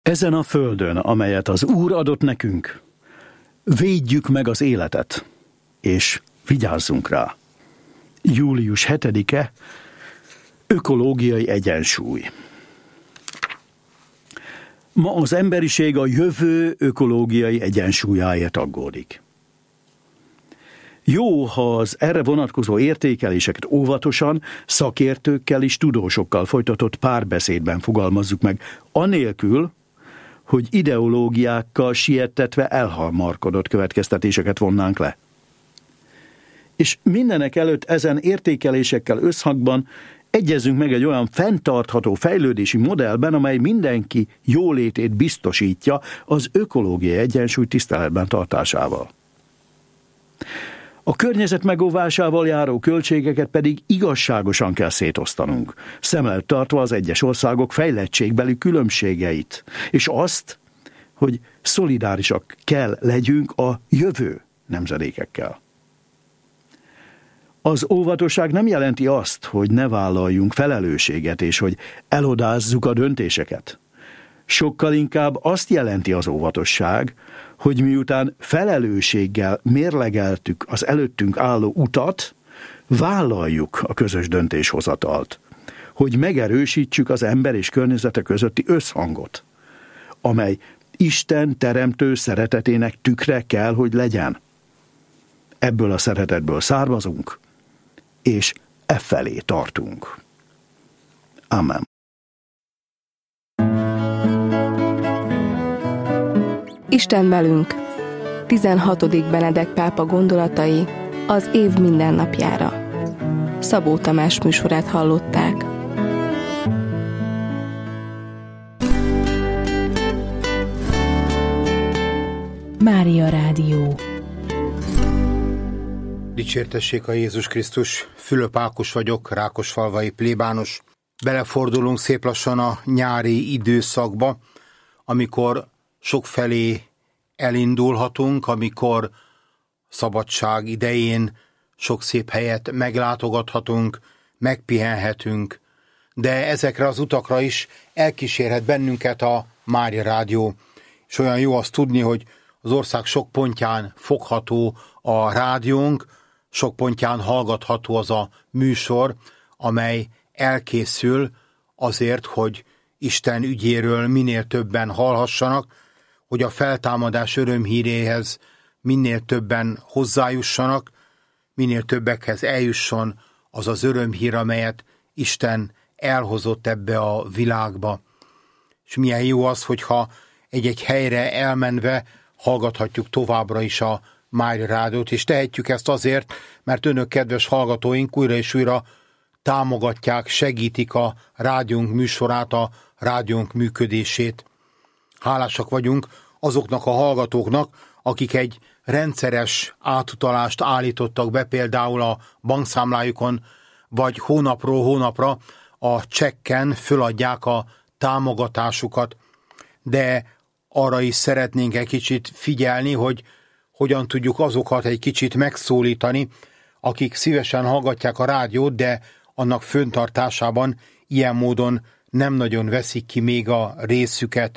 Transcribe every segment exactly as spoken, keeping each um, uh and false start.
Ezen a földön, amelyet az Úr adott nekünk, védjük meg az életet, és vigyázzunk rá. július hetedike, ökológiai egyensúly. Ma az emberiség a jövő ökológiai egyensúlyáért aggódik. Jó, ha az erre vonatkozó értékeléseket óvatosan, szakértőkkel és tudósokkal folytatott párbeszédben fogalmazzuk meg, anélkül, hogy ideológiákkal siettetve elhamarkodott következtetéseket vonnánk le. És mindenek előtt ezen értékelésekkel összhangban egyezünk meg egy olyan fenntartható fejlődési modellben, amely mindenki jólétét biztosítja az ökológiai egyensúly tiszteletben tartásával. A környezet megóvásával járó költségeket pedig igazságosan kell szétosztanunk, szem előtt tartva az egyes országok fejlettségbeli különbségeit, és azt, hogy szolidárisak kell legyünk a jövő nemzedékekkel. Az óvatosság nem jelenti azt, hogy ne vállaljunk felelősséget, és hogy elodázzuk a döntéseket. Sokkal inkább azt jelenti az óvatosság, hogy miután felelősséggel mérlegeltük az előttünk álló utat, vállaljuk a közös döntéshozatalt, hogy megerősítsük az ember és környezete közötti összhangot, amely Isten teremtő szeretetének tükre kell, hogy legyen. Ebből a szeretetből származunk, és e felé tartunk. Amen. Isten velünk. tizenhatodik Benedek pápa gondolatai az év mindennapjára. Szabó Tamás műsorát hallották. Mária Rádió. Dicsértessék a Jézus Krisztus, Fülöp Ákos vagyok, rákosfalvai plébános. Belefordulunk szép lassan a nyári időszakba, amikor sokfelé elindulhatunk, amikor szabadság idején sok szép helyet meglátogathatunk, megpihenhetünk, de ezekre az utakra is elkísérhet bennünket a Mária Rádió. És olyan jó azt tudni, hogy az ország sok pontján fogható a rádiónk, sok pontján hallgatható az a műsor, amely elkészül azért, hogy Isten ügyéről minél többen hallhassanak, hogy a feltámadás örömhíréhez minél többen hozzájussanak, minél többekhez eljusson az az örömhír, amelyet Isten elhozott ebbe a világba. És milyen jó az, hogyha egy-egy helyre elmenve hallgathatjuk továbbra is a Mária Rádiót, és tehetjük ezt azért, mert önök, kedves hallgatóink, újra és újra támogatják, segítik a rádiónk műsorát, a rádiónk működését. Hálásak vagyunk azoknak a hallgatóknak, akik egy rendszeres átutalást állítottak be, például a bankszámlájukon, vagy hónapról hónapra a csekken föladják a támogatásukat. De arra is szeretnénk egy kicsit figyelni, hogy hogyan tudjuk azokat egy kicsit megszólítani, akik szívesen hallgatják a rádiót, de annak föntartásában ilyen módon nem nagyon veszik ki még a részüket.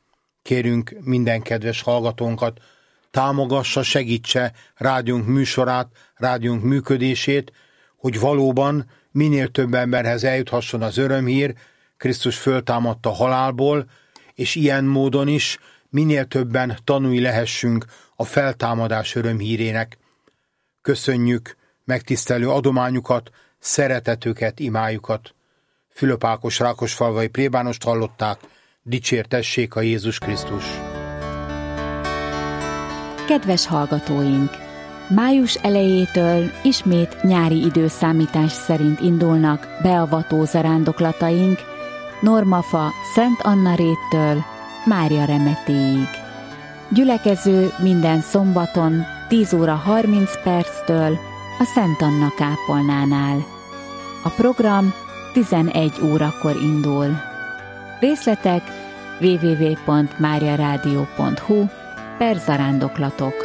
Kérünk minden kedves hallgatónkat, támogassa, segítse rádiónk műsorát, rádiónk működését, hogy valóban minél több emberhez eljuthasson az örömhír, Krisztus föltámadta halálból, és ilyen módon is minél többen tanúi lehessünk a feltámadás örömhírének. Köszönjük megtisztelő adományukat, szeretetüket, imájukat. Fülöp Ákos rákosfalvai plébánost hallották, dicsértessék a Jézus Krisztus. Kedves hallgatóink! Május elejétől ismét nyári időszámítás szerint indulnak beavató zarándoklataink Normafa Szent Anna réttől Mária Remetéig. Gyülekező minden szombaton tíz óra harminc perctől a Szent Anna kápolnánál. A program tizenegy órakor indul. Részletek double-u double-u double-u pont máriaradio pont hu per zarándoklatok.